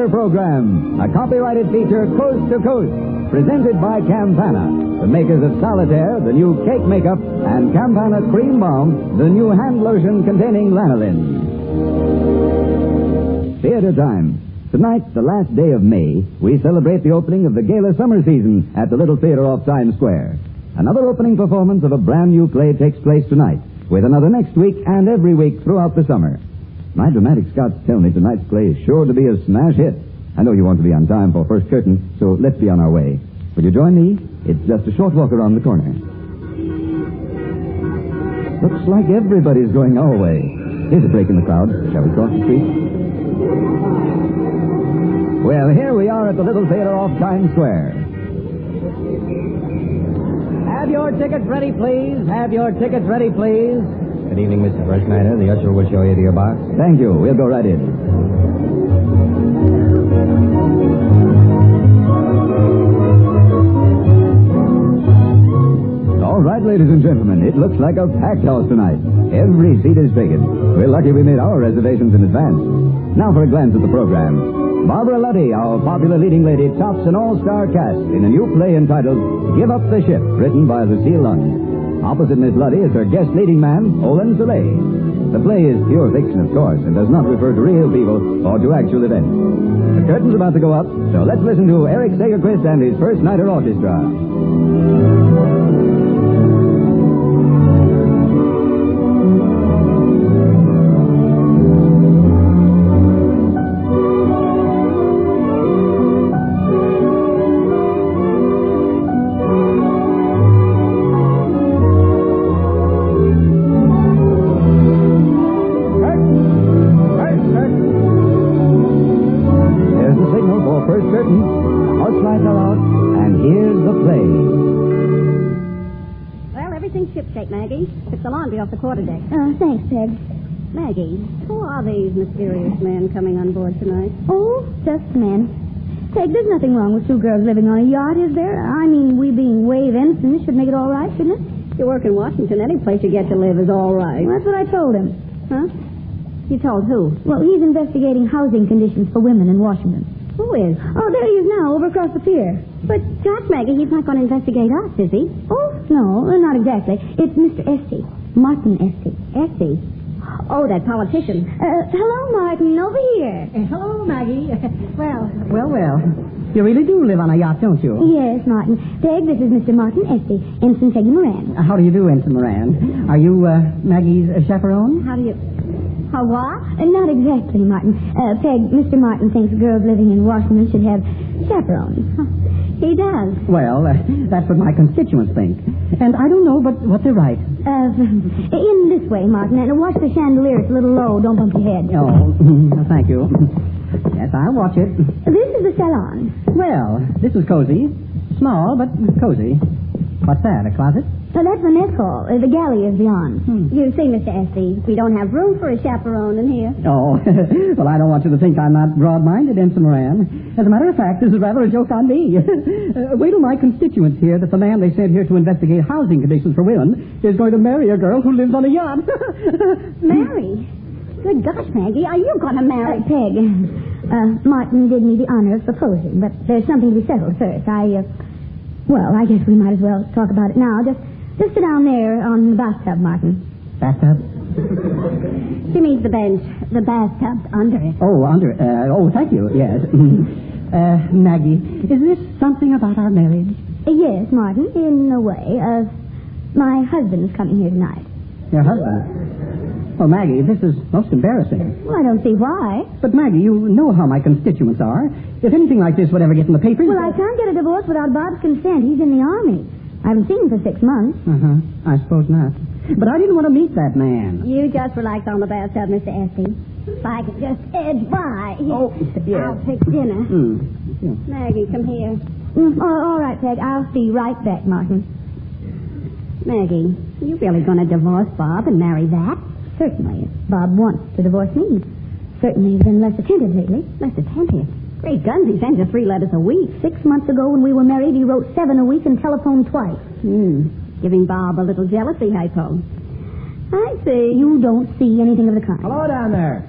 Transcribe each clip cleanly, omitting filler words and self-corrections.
Theater Program, a copyrighted feature coast to coast, presented by Campana, the makers of Solitaire, the new cake makeup, and Campana Cream Balm, the new hand lotion containing lanolin. Theater time. Tonight, the last day of May, we celebrate the opening of the gala summer season at the Little Theater off Times Square. Another opening performance of a brand new play takes place tonight, with another next week and every week throughout the summer. My dramatic scouts tell me tonight's play is sure to be a smash hit. I know you want to be on time for first curtain, so let's be on our way. Will you join me? It's just a short walk around the corner. Looks like everybody's going our way. Here's a break in the crowd. Shall we cross the street? Well, here we are at the Little Theater off Times Square. Have your tickets ready, please. Have your tickets ready, please. Good evening, Mr. First Nighter. The usher will show you to your box. Thank you. We'll go right in. All right, ladies and gentlemen, it looks like a packed house tonight. Every seat is taken. We're lucky we made our reservations in advance. Now for a glance at the program. Barbara Luddy, our popular leading lady, tops an all-star cast in a new play entitled Give Up the Ship, written by Lucille Lund. Opposite Miss Luddy is her guest leading man, Olin Soleil. The play is pure fiction, of course, and does not refer to real people or to actual events. The curtain's about to go up, so let's listen to Eric Sagerquist and his First Nighter Orchestra. Off the quarterdeck. Thanks, Peg. Maggie, who are these mysterious men coming on board tonight? Oh, just men. Peg, there's nothing wrong with two girls living on a yacht, is there? I mean, we being wave ensigns should make it all right, shouldn't it? You work in Washington, any place you get to live is all right. Well, that's what I told him. Huh? You told who? Well, he's investigating housing conditions for women in Washington. Who is? Oh, there he is now, over across the pier. But, Jack, Maggie, he's not going to investigate us, is he? Oh, no, not exactly. It's Mr. Esty. Martin Esty. Esty? Oh, that politician. Hello, Martin. Over here. Hello, Maggie. Well. You really do live on a yacht, don't you? Yes, Martin. Peg, this is Mr. Martin Esty, Ensign Peggy Moran. How do you do, Ensign Moran? Are you Maggie's chaperone? How what? Not exactly, Martin. Peg, Mr. Martin thinks girls living in Washington should have chaperones. He does. Well, that's what my constituents think. And I don't know but they're right. In this way, Martin, and watch the chandelier. It's a little low. Don't bump your head. Oh, thank you. Yes, I'll watch it. This is the salon. Well, this is cozy. Small, but cozy. What's that, a closet? That's the mess hall. The galley is beyond. You see, Mr. Esty, we don't have room for a chaperone in here. Oh, well, I don't want you to think I'm not broad-minded, Ensign Moran. As a matter of fact, this is rather a joke on me. Wait till my constituents hear that the man they sent here to investigate housing conditions for women is going to marry a girl who lives on a yacht. Marry? Good gosh, Maggie, are you going to marry? Peg, Martin did me the honor of proposing, but there's something to be settled first. I guess we might as well talk about it now. Just sit down there on the bathtub, Martin. Bathtub? She means the bench. The bathtub's under it. Oh, under it. Thank you. Yes. Maggie, is this something about our marriage? Yes, Martin, in a way. My husband's coming here tonight. Your husband? Oh, Maggie, this is most embarrassing. Well, I don't see why. But, Maggie, you know how my constituents are. If anything like this would ever get in the papers... Well, I can't get a divorce without Bob's consent. He's in the Army. I haven't seen him for 6 months. I suppose not. But I didn't want to meet that man. You just relax on the bathtub, Mr. Esty. If I could just edge by. Oh, yes. I'll fix dinner. Yeah. Maggie, come here. All right, Peg. I'll be right back, Martin. Maggie, you really going to divorce Bob and marry that? Certainly, if Bob wants to divorce me. Certainly, he's been less attentive lately. Less attentive? Great guns, he sends you 3 letters a week. 6 months ago when we were married, he wrote 7 a week and telephoned twice. Giving Bob a little jealousy, I suppose. I see. You don't see anything of the kind. Hello down there.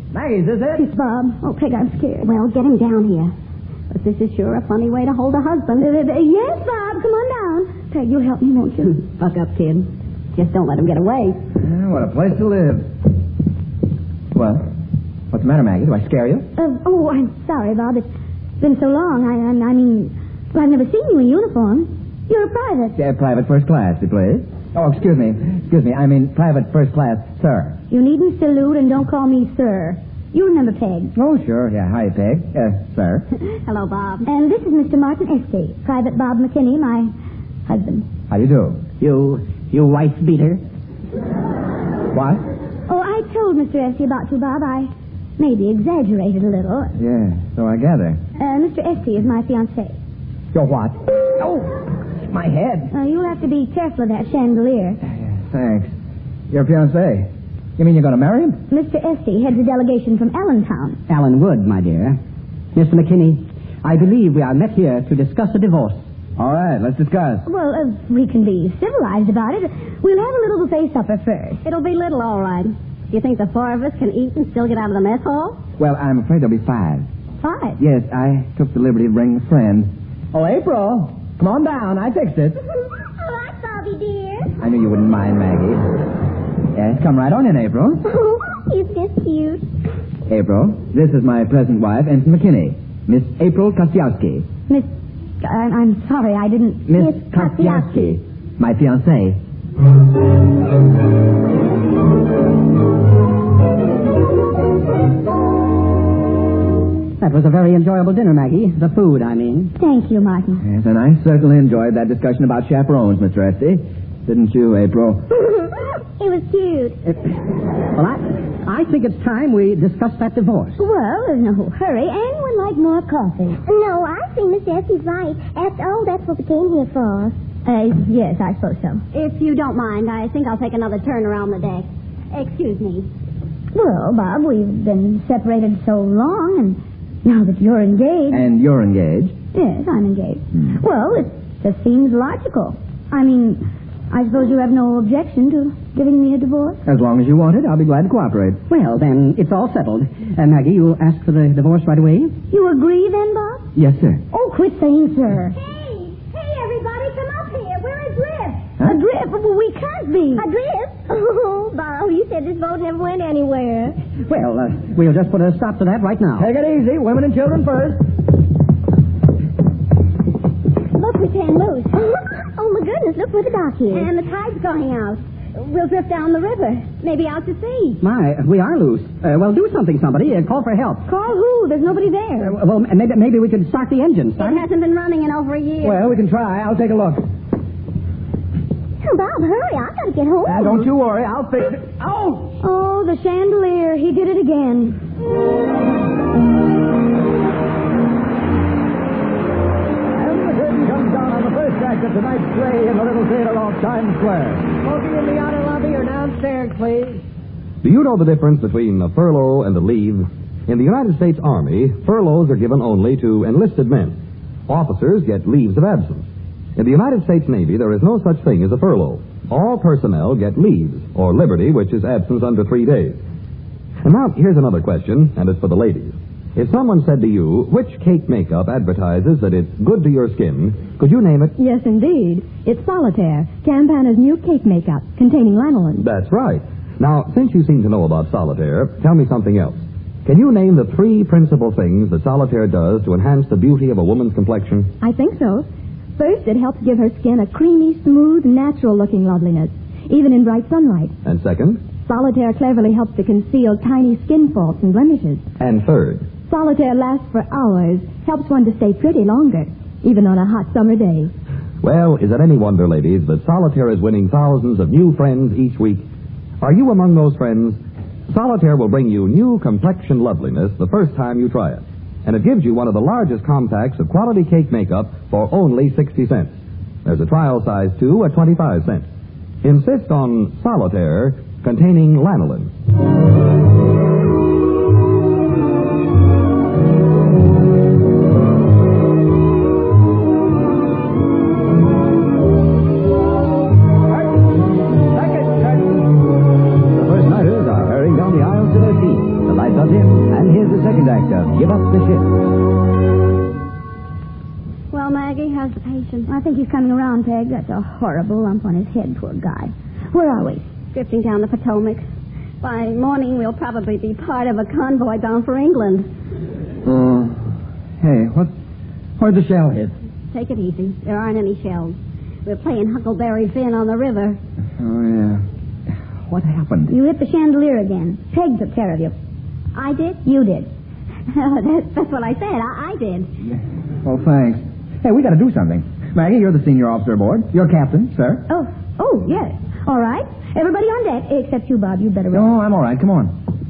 Maggie, is this it? It's Bob. Oh, Peg, I'm scared. Well, get him down here. But this is sure a funny way to hold a husband. Yes, Bob. Come on down. Peg, you'll help me, won't you? Buck up, kid. Just don't let him get away. What a place to live. Well, what's the matter, Maggie? Do I scare you? Oh, I'm sorry, Bob. It's been so long. I mean, well, I've never seen you in uniform. You're a private. Private first class, you please. Oh, excuse me. I mean, private first class, sir. You needn't salute and don't call me sir. You remember Peg. Oh, sure. Yeah, hi, Peg. Sir. Hello, Bob. And this is Mr. Martin Estate, Private Bob McKinney, my husband. How do you do? You wife beater. What? Oh, I told Mr. Esty about you, Bob. I maybe exaggerated a little. Yeah, so I gather. Mr. Esty is my fiancé. Your what? Oh, my head. You'll have to be careful of that chandelier. Thanks. Your fiancé. You mean you're going to marry him? Mr. Esty heads a delegation from Allentown. Allen Wood, my dear. Mr. McKinney, I believe we are met here to discuss a divorce. All right, let's discuss. Well, we can be civilized about it. We'll have a little buffet supper first. It'll be little, all right. Do you think the four of us can eat and still get out of the mess hall? Well, I'm afraid there'll be 5. 5? Yes, I took the liberty to bring a friend. Oh, April, come on down. I fixed it. All right, Bobby, dear. I knew you wouldn't mind, Maggie. Yes, come right on in, April. He's just cute. April, this is my present wife, Ensign McKinney. Miss April Kostiowski. Miss... I'm sorry, I didn't... Miss Kostiowski, my fiancée. That was a very enjoyable dinner, Maggie. The food, I mean. Thank you, Martin. Yes, and I certainly enjoyed that discussion about chaperones, Mr. Esty. Didn't you, April? It was cute. Well, I think it's time we discuss that divorce. Well, there's no hurry. Anyone like more coffee? No, I think Miss Essie's right. After all, that's what we came here for. Yes, I suppose so. If you don't mind, I think I'll take another turn around the deck. Excuse me. Well, Bob, we've been separated so long, and now that you're engaged... And you're engaged? Yes, I'm engaged. Well, it just seems logical. I mean, I suppose you have no objection to giving me a divorce? As long as you want it, I'll be glad to cooperate. Well, then, it's all settled. Maggie, you'll ask for the divorce right away? You agree then, Bob? Yes, sir. Oh, quit saying sir. Hey, everybody, come up here. We're adrift. Huh? Adrift? Well, we can't be. Adrift? Oh, Bob, you said this boat never went anywhere. Well, we'll just put a stop to that right now. Take it easy. Women and children first. Look, we came loose. Oh, my goodness, look where the dock is. And the tide's going out. We'll drift down the river. Maybe out to sea. My, we are loose. Well, do something, somebody. Call for help. Call who? There's nobody there. Well, maybe we could start the engine. It hasn't been running in over a year. Well, we can try. I'll take a look. Oh, Bob, hurry. I've got to get home. Don't you worry. I'll fix it. Oh! Oh, the chandelier. He did it again. And the curtain comes down on the first act of tonight's play in the little theater off Times Square. Smoking in the outer lobby or downstairs, please. Do you know the difference between a furlough and a leave? In the United States Army, furloughs are given only to enlisted men. Officers get leaves of absence. In the United States Navy, there is no such thing as a furlough. All personnel get leaves, or liberty, which is absence under 3 days. And now, here's another question, and it's for the ladies. If someone said to you, which cake makeup advertises that it's good to your skin, could you name it? Yes, indeed. It's Solitaire, Campana's new cake makeup, containing lanolin. That's right. Now, since you seem to know about Solitaire, tell me something else. Can you name the 3 principal things that Solitaire does to enhance the beauty of a woman's complexion? I think so. First, it helps give her skin a creamy, smooth, natural-looking loveliness, even in bright sunlight. And second? Solitaire cleverly helps to conceal tiny skin faults and blemishes. And third? Solitaire lasts for hours, helps one to stay pretty longer, even on a hot summer day. Well, is it any wonder, ladies, that Solitaire is winning thousands of new friends each week? Are you among those friends? Solitaire will bring you new complexion loveliness the first time you try it. And it gives you one of the largest compacts of quality cake makeup for only 60 cents. There's a trial size, too, at 25 cents. Insist on Solitaire containing lanolin. The first nighters are hurrying down the aisles to their seats. The lights are dim. give up the ship. Well, Maggie, how's the patient? I think he's coming around, Peg. That's a horrible lump on his head, poor guy. Where are we? Drifting down the Potomac. By morning, we'll probably be part of a convoy bound for England. Hey, where'd the shell hit? Take it easy. There aren't any shells. We're playing Huckleberry Finn on the river. Oh, yeah. What happened? You hit the chandelier again. Peg took care of you. I did? You did. That's what I said. I did. Oh, thanks. Hey, we got to do something. Maggie, you're the senior officer aboard. You're captain, sir. Oh, yes. All right. Everybody on deck, except you, Bob. You better rest. No, I'm all right. Come on.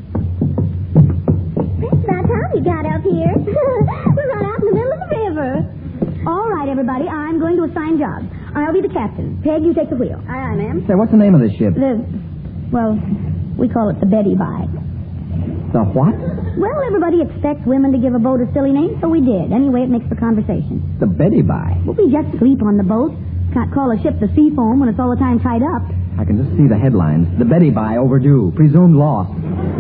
That's about time you got up here. We're right out in the middle of the river. All right, everybody. I'm going to assign jobs. I'll be the captain. Peg, you take the wheel. Aye, ma'am. Say, what's the name of this ship? We call it the Betty Bye. The what? Well, everybody expects women to give a boat a silly name, so we did. Anyway, it makes for conversation. The Betty Bye. Well, we just sleep on the boat. Can't call a ship the Sea Foam when it's all the time tied up. I can just see the headlines. The Betty Bye overdue. Presumed lost.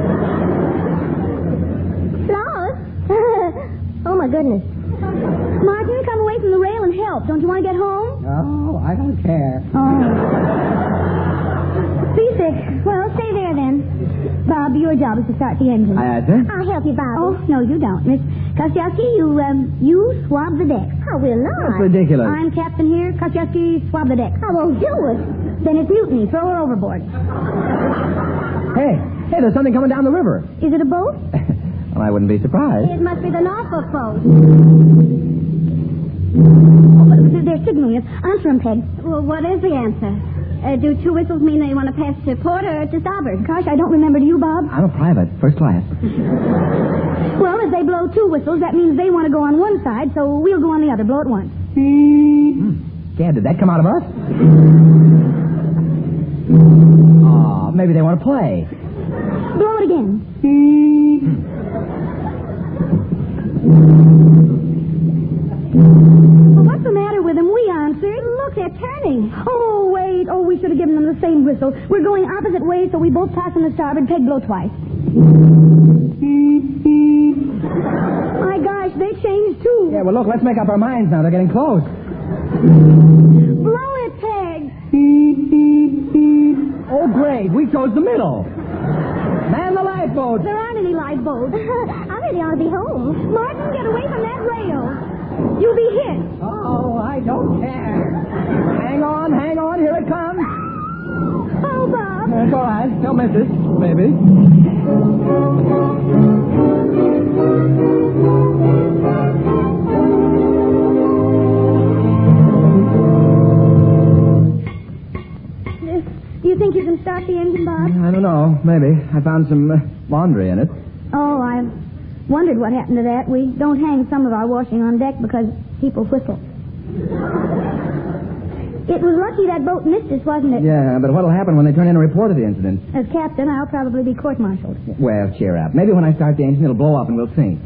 Lost? Oh, my goodness. Martin, come away from the rail and help. Don't you want to get home? Oh, I don't care. Oh. Seasick. Well, stay there then. Bob, your job is to start the engine. Aye, sir. I'll help you, Bob. Oh, no, you don't. Miss Kosciuszki, you swab the deck. I will not. That's ridiculous. I'm captain here. Kosciuszki, swab the deck. I won't do it. Then it's mutiny. Throw her overboard. Hey, there's something coming down the river. Is it a boat? Well, I wouldn't be surprised. It must be the Norfolk boat. Oh, they're signaling us. Answer them, Peg. Well, what is the answer? Do 2 whistles mean that you want to pass to port or to starboard? Gosh, I don't remember. Do you, Bob? I'm a private, first class. Well, if they blow 2 whistles, that means they want to go on one side, so we'll go on the other. Blow it once. Gad, did that come out of us? Oh, maybe they want to play. Blow it again. Well, what's the matter with them? We answered. Look, they're turning. Oh, wait. Oh, we should have given them the same whistle. We're going opposite ways, so we both pass on the starboard. Peg, blow twice. My gosh, they changed too. Yeah, well, look, let's make up our minds now. They're getting close. Blow it, Peg. Oh, great. We chose the middle. Man the lifeboat. There aren't any lifeboats. I really ought to be home. Martin, get away from that rail. You'll be hit. Oh, I don't care. Hang on. Here it comes. Oh, Bob. It's all right. Don't miss it. Maybe. Do you think you can start the engine, Bob? I don't know. Maybe. I found some laundry in it. Oh, I wondered what happened to that. We don't hang some of our washing on deck because people whistle. It was lucky that boat missed us, wasn't it? Yeah, but what'll happen when they turn in a report of the incident? As captain, I'll probably be court-martialed. Well, cheer up. Maybe when I start the engine, it'll blow up and we'll sink.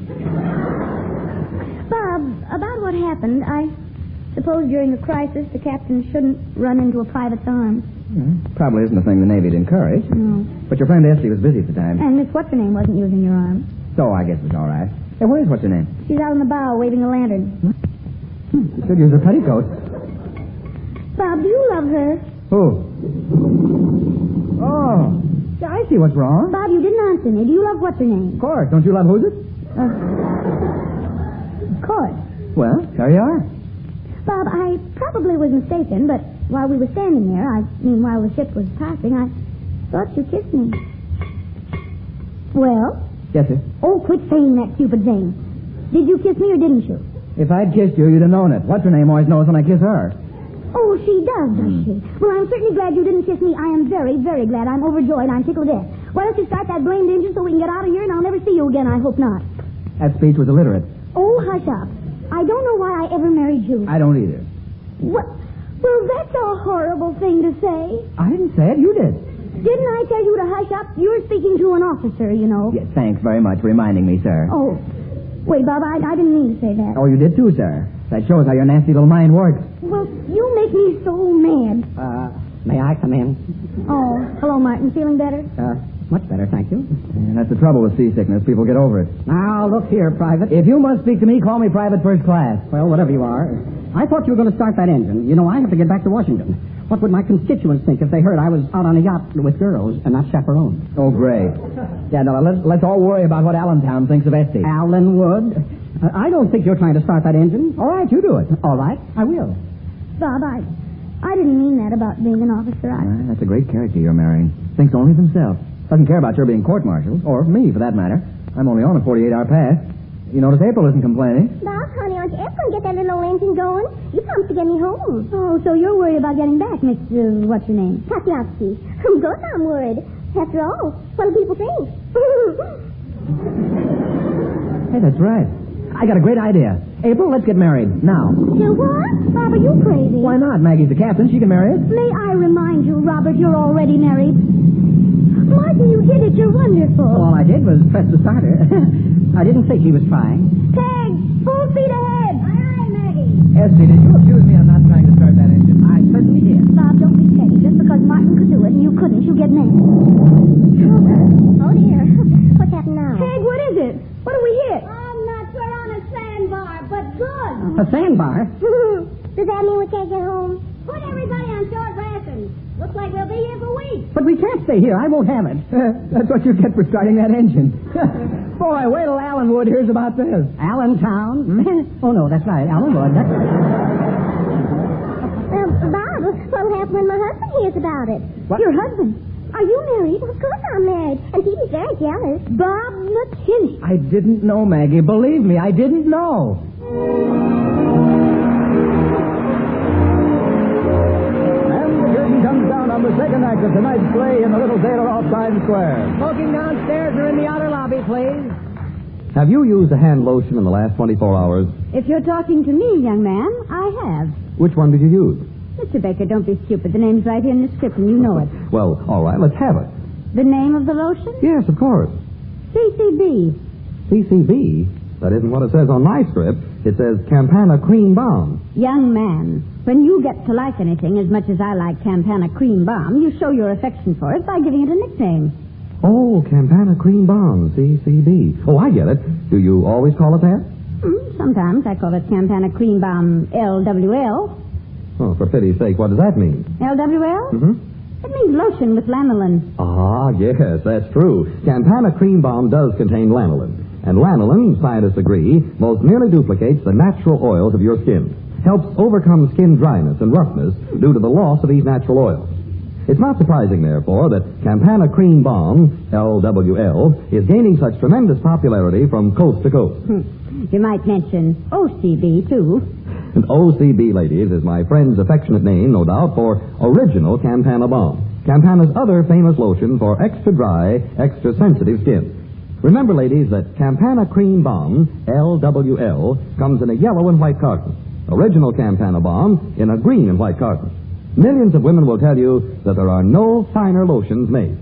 Bob, about what happened, I suppose during a crisis the captain shouldn't run into a private's arms. Probably isn't a thing the Navy'd encourage. No. But your friend Esty was busy at the time. And Miss What's-Her-Name wasn't using your arm. So I guess it's all right. Hey, where's what's her name? She's out on the bow waving a lantern. You should use her petticoat. Bob, do you love her? Who? Oh. Yeah, I see what's wrong. Bob, you didn't answer me. Do you love What's-Her-Name? Of course. Don't you love who's it? Of course. Well, there you are. Bob, I probably was mistaken, but while we were standing there, while the ship was passing, I thought you kissed me. Well? Yes, sir. Oh, quit saying that stupid thing. Did you kiss me or didn't you? If I'd kissed you, you'd have known it. What's her name always knows when I kiss her. Oh, she does she? Well, I'm certainly glad you didn't kiss me. I am very, very glad. I'm overjoyed. I'm tickled to death. Why don't you start that blamed engine so we can get out of here and I'll never see you again. I hope not. That speech was illiterate. Oh, hush up. I don't know why I ever married you. I don't either. What? Well, that's a horrible thing to say. I didn't say it. You did. Didn't I tell you to hush up? You're speaking to an officer, you know. Yes, thanks very much for reminding me, sir. Oh. Wait, Bob, I didn't mean to say that. Oh, you did too, sir. That shows how your nasty little mind works. Well, you make me so mad. May I come in? Oh, hello, Martin. Feeling better? Much better, thank you. And that's the trouble with seasickness. People get over it. Now, look here, Private. If you must speak to me, call me Private First Class. Well, whatever you are. I thought you were going to start that engine. You know, I have to get back to Washington. What would my constituents think if they heard I was out on a yacht with girls and not chaperoned? Oh, great. Yeah, no, let's all worry about what Allentown thinks of Esty. Allen Wood? I don't think you're trying to start that engine. All right, you do it. All right, I will. Bob, I didn't mean that about being an officer. That's a great character you're marrying. Thinks only of himself. Doesn't care about your being court-martialed, or me, for that matter. I'm only on a 48-hour pass. You notice April isn't complaining. Bob, honey, aren't you ever going to get that little old engine going? You promised to get me home. Oh, so you're worried about getting back, Mr. What's your name? Katyatsky. Of course I'm worried. After all, what do people think? Hey, that's right. I got a great idea. April, let's get married. Now. You what? Bob, are you crazy? Why not? Maggie's the captain. She can marry us. May I remind you, Robert, you're already married. Martin, you did it. You're wonderful. All I did was press the starter. I didn't think he was trying. Peg, full speed ahead. Aye, aye, Maggie. Esty, did you accuse me of not trying to start that engine? I certainly did. Bob, don't be petty. Just because Martin could do it and you couldn't, you get mad. Oh, dear. What's happened now? Peg, what is it? What do we hit? I'm not sure on a sandbar, but good. A sandbar? Does that mean we can't get home? Put everybody on short rations. Looks like we'll be here for weeks. But we can't stay here. I won't have it. That's what you get for starting that engine. Boy, wait till Allen Wood hears about this. Allentown? Oh, no, that's right. Allenwood. That's right. Bob, what'll happen when my husband hears about it? What? Your husband? Are you married? Of course I'm married. And he'd be very jealous. Bob McKinney. I didn't know, Maggie. Believe me, I didn't know. Comes down on the second act of tonight's play in the little theater off Times Square. Smoking downstairs or in the outer lobby, please. Have you used a hand lotion in the last 24 hours? If you're talking to me, young man, I have. Which one did you use? Mr. Baker, don't be stupid. The name's right here in the script, and you know it. Well, all right, let's have it. The name of the lotion? Yes, of course. CCB. CCB? That isn't what it says on my script. It says Campana Cream Bomb. Young man, when you get to like anything as much as I like Campana Cream Bomb, you show your affection for it by giving it a nickname. Oh, Campana Cream Bomb, CCB. Oh, I get it. Do you always call it that? Sometimes I call it Campana Cream Bomb LWL. Oh, for pity's sake, what does that mean? LWL? Mm-hmm. It means lotion with lanolin. Ah, yes, that's true. Campana Cream Bomb does contain lanolin. And lanolin, scientists agree, most nearly duplicates the natural oils of your skin. Helps overcome skin dryness and roughness due to the loss of these natural oils. It's not surprising, therefore, that Campana Cream Bomb, LWL, is gaining such tremendous popularity from coast to coast. You might mention OCB, too. And OCB, ladies, is my friend's affectionate name, no doubt, for Original Campana Bomb. Campana's other famous lotion for extra dry, extra sensitive skin. Remember, ladies, that Campana Cream Bomb, LWL, comes in a yellow and white carton. Original Campana Bomb in a green and white carton. Millions of women will tell you that there are no finer lotions made.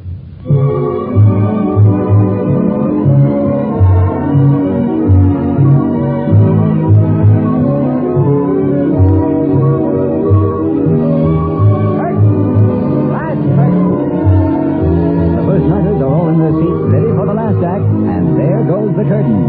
The first nighters are all in their seats, ready for the last act, and there goes the curtain.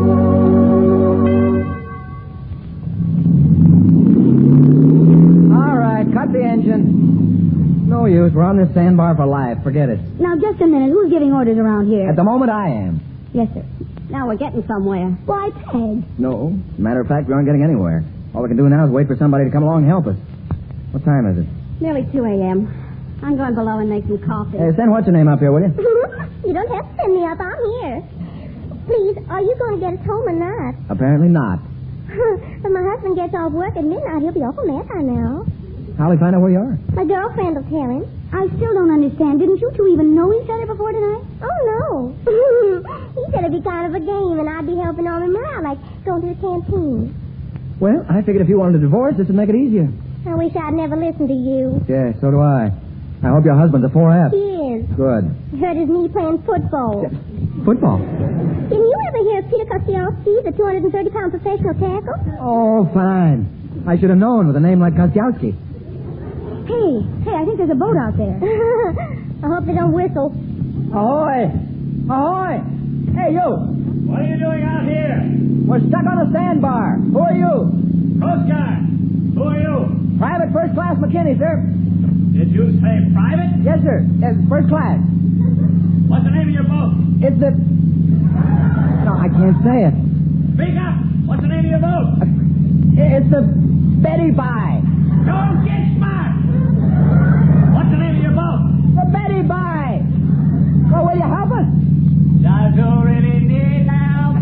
Cut the engine. No use. We're on this sandbar for life. Forget it. Now, just a minute. Who's giving orders around here? At the moment, I am. Yes, sir. Now we're getting somewhere. Why, Peg? No. Matter of fact, we aren't getting anywhere. All we can do now is wait for somebody to come along and help us. What time is it? Nearly 2 a.m. I'm going below and make some coffee. Hey, send what's your name up here, will you? You don't have to send me up. I'm here. Please, are you going to get us home or not? Apparently not. When my husband gets off work at midnight, he'll be awful mad by now. How'll he find out where you are? My girlfriend will tell him. I still don't understand. Didn't you two even know each other before tonight? Oh, no. He said it'd be kind of a game, and I'd be helping all him out, like going to the canteen. Well, I figured if you wanted a divorce, this would make it easier. I wish I'd never listened to you. Yeah, so do I. I hope your husband's a 4F. He is. Good. Hurt his knee playing football. Football? Didn't you ever hear of Peter Kostiowski, the 230-pound professional tackle? Oh, fine. I should have known with a name like Kostiowski. Hey, I think there's a boat out there. I hope they don't whistle. Ahoy! Ahoy! Hey, you! What are you doing out here? We're stuck on a sandbar. Who are you? Coast Guard. Who are you? Private First Class McKinney, sir. Did you say private? Yes, sir. First class. What's the name of your boat? It's the... No, I can't say it. Speak up. What's the name of your boat? It's the Betty Bye. Don't get smart. What's the name of your boat? The Betty Bye. Oh, will you help us? Does you really need help?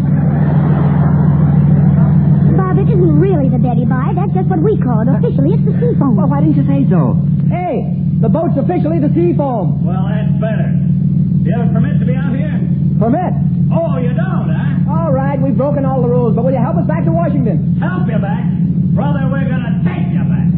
Bob, it isn't really the Betty Bye. That's just what we call it. Officially, it's the Seafoam. Well, why didn't you say so? Hey, the boat's officially the Seafoam. Well, that's better. Do you have a permit to be out here? Permit? Oh, you don't, huh? All right, we've broken all the rules, but will you help us back to Washington? Help you back? Brother, we're going to take you back.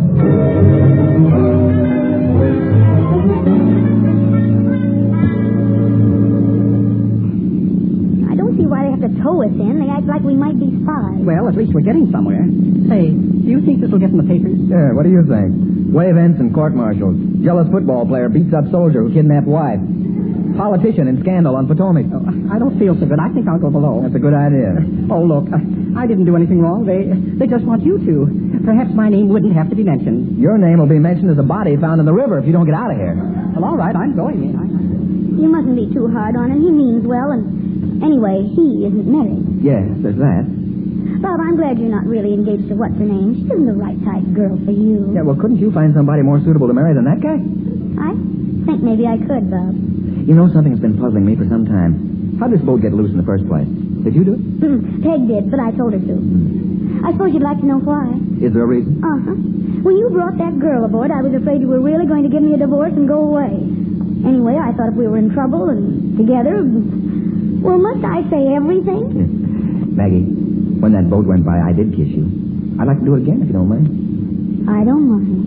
I don't see why they have to tow us in. They act like we might be spies. Well, at least we're getting somewhere. Say, do you think this will get in the papers? Yeah, what do you think? Wave Ensign, court-martialed. Jealous football player beats up soldier who kidnapped wife. Politician in scandal on Potomac. Oh, I don't feel so good. I think I'll go below. That's a good idea. Oh, look, I didn't do anything wrong. They just want you to. Perhaps my name wouldn't have to be mentioned. Your name will be mentioned as a body found in the river if you don't get out of here. Well, all right, I'm going. You mustn't be too hard on him. He means well, and anyway, he isn't married. Yes, there's that. Bob, I'm glad you're not really engaged to what's-her-name. She isn't the right type girl for you. Yeah, well, couldn't you find somebody more suitable to marry than that guy? I think maybe I could, Bob. You know, something's been puzzling me for some time. How'd this boat get loose in the first place? Did you do it? Peg did, but I told her to. I suppose you'd like to know why. Is there a reason? Uh-huh. When you brought that girl aboard, I was afraid you were really going to give me a divorce and go away. Anyway, I thought if we were in trouble and together, well, must I say everything? Maggie, when that boat went by, I did kiss you. I'd like to do it again, if you don't mind. I don't mind.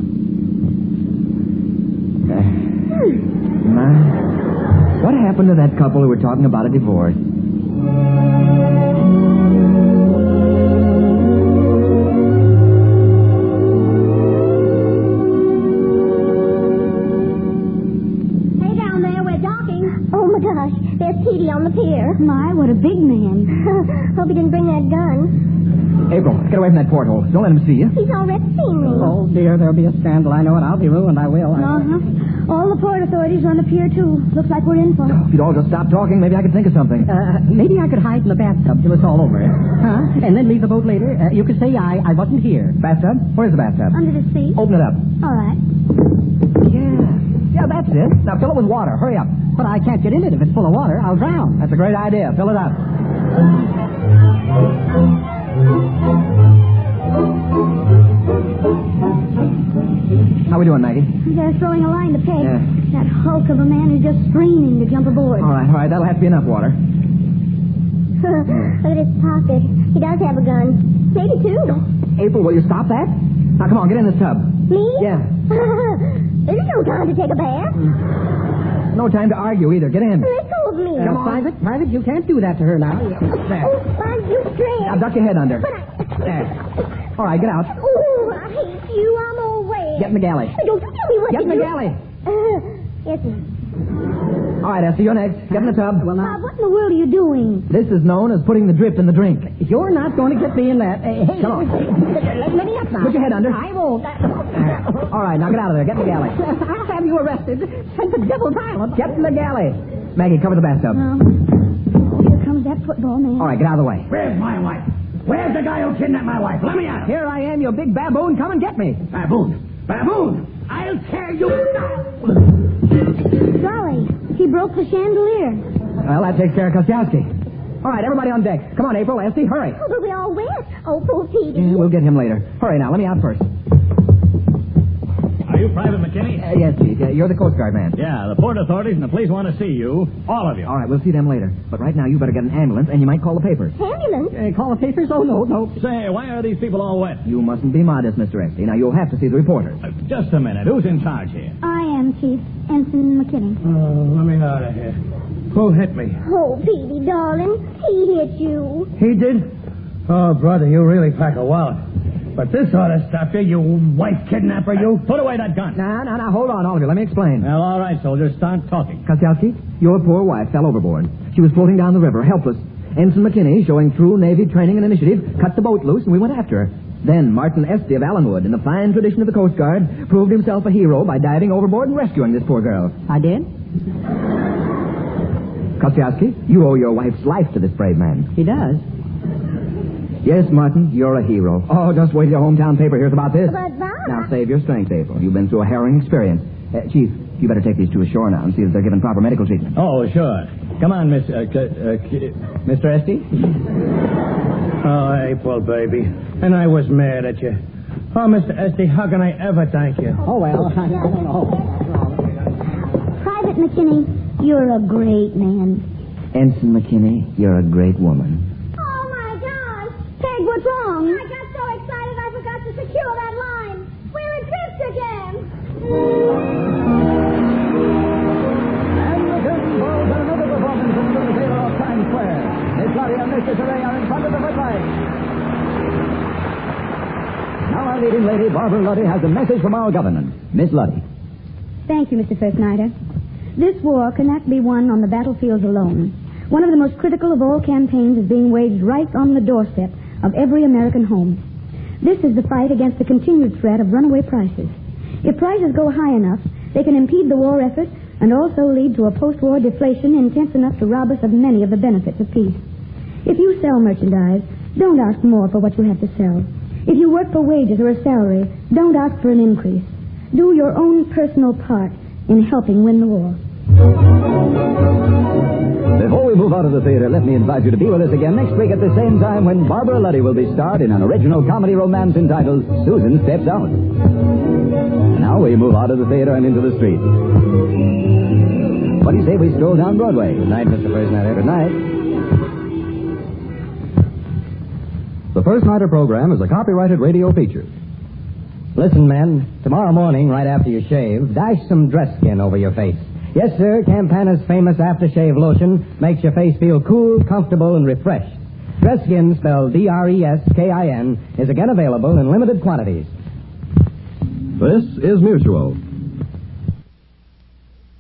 What happened to that couple who were talking about a divorce? Hey, down there, we're docking. Oh, my gosh. There's Petey on the pier. My, what a big man. Hope he didn't bring that gun. April, get away from that porthole. Don't let him see you. He's already seen me. Oh, dear, there'll be a scandal. I know it. I'll be ruined. I will. Uh-huh. All the port authorities are on the pier, too. Looks like we're in for it. If you'd all just stop talking, maybe I could think of something. Maybe I could hide in the bathtub till it's all over. Huh? And then leave the boat later. You could say I wasn't here. Bathtub? Where's the bathtub? Under the seat. Open it up. All right. Yeah, that's it. Now fill it with water. Hurry up. But I can't get in it if it's full of water. I'll drown. That's a great idea. Fill it up. How we doing, Maggie? They're throwing a line to Peg. Yeah. That hulk of a man is just screaming to jump aboard. All right. That'll have to be enough water. Look at his pocket. He does have a gun. Maybe two. April, will you stop that? Now, come on, get in this tub. Me? Yeah. There's no time to take a bath. No time to argue either. Get in. Let go of me. Private, you can't do that to her now. There. Oh, Bob, you straight. Now, duck your head under. But I... There. All right, get out. Oh, I hate you. I'm all wet. Get in the galley. Don't you tell me what Get to in the do. galley. Yes, sir. All right, Esther, you're next. Get in the tub. Well, Bob, now, what in the world are you doing? This is known as putting the drip in the drink. you're not going to get me in that. Hey, Come on. let me up now. Put your head under. I won't. All right, now get out of there. Get in the galley. I'll have you arrested. Send the devil's island. Get in the galley. Maggie, cover the bathtub. Oh, here comes that football man. All right, get out of the way. Where's my wife? Where's the guy who kidnapped my wife? Let me out. Here I am, you big baboon. Come and get me. Baboon. Baboon. I'll tear you now. Golly, he broke the chandelier. Well, that takes care of Kostowski. All right, everybody on deck. Come on, April, Esty, hurry. Oh, but we're all wet. Oh, poor Petey. Yeah, we'll get him later. Hurry now, let me out first. Are you Private McKinney? Yes, Chief. You're the Coast Guard man. Yeah, the port authorities and the police want to see you. All of you. All right, we'll see them later. But right now, you better get an ambulance, and you might call the papers. Ambulance? Call the papers? Oh, no. Say, why are these people all wet? You mustn't be modest, Mr. Esty. Now, you'll have to see the reporters. Just a minute. Who's in charge here? I am, Chief. Ensign McKinney. Oh, let me out of here. Who hit me? Oh, Petey, darling. He hit you. He did? Oh, brother, you really pack a wallet. But this ought to stop you, you wife kidnapper, you. Put away that gun. Now, hold on, all of you. Let me explain. Well, all right, soldier. Start talking. Kosiowski, your poor wife fell overboard. She was floating down the river, helpless. Ensign McKinney, showing true Navy training and initiative, cut the boat loose, and we went after her. Then Martin Estey of Allenwood, in the fine tradition of the Coast Guard, proved himself a hero by diving overboard and rescuing this poor girl. I did? Kosiowski, you owe your wife's life to this brave man. He does. Yes, Martin, you're a hero. Oh, just wait till your hometown paper hears about this. But, Bob... Now, save your strength, April. You've been through a harrowing experience. Chief, you better take these two ashore now and see that they're given proper medical treatment. Oh, sure. Come on, Mr. Estey. Oh, April, baby. And I was mad at you. Oh, Mr. Estey, how can I ever thank you? Oh, well, I don't know. Private McKinney, you're a great man. Ensign McKinney, you're a great woman. Oh, my gosh. Peg, what's wrong? I got so excited I forgot to secure that line. We're adrift again. And the curtain falls on another performance in the theater of Times Square. Miss Lottie and Mr. Saray are in front of the footlights. Now our leading lady, Barbara Luddy, has a message from our government. Miss Luddy. Thank you, Mr. First Nighter. This war cannot be won on the battlefields alone. One of the most critical of all campaigns is being waged right on the doorstep of every American home. This is the fight against the continued threat of runaway prices. If prices go high enough, they can impede the war effort and also lead to a post-war deflation intense enough to rob us of many of the benefits of peace. If you sell merchandise, don't ask more for what you have to sell. If you work for wages or a salary, don't ask for an increase. Do your own personal part in helping win the war. Before we move out of the theater, let me invite you to be with us again next week at the same time when Barbara Luddy will be starred in an original comedy romance entitled Susan Steps Out. Now we move out of the theater and into the street. What do you say we stroll down Broadway? Good night, Mr. First Nighter. Good night. The First Nighter program is a copyrighted radio feature. Listen, men, tomorrow morning, right after you shave, dash some dress skin over your face. Yes, sir, Campana's famous aftershave lotion makes your face feel cool, comfortable, and refreshed. Dress Skin, spelled D-R-E-S-K-I-N, is again available in limited quantities. This is Mutual.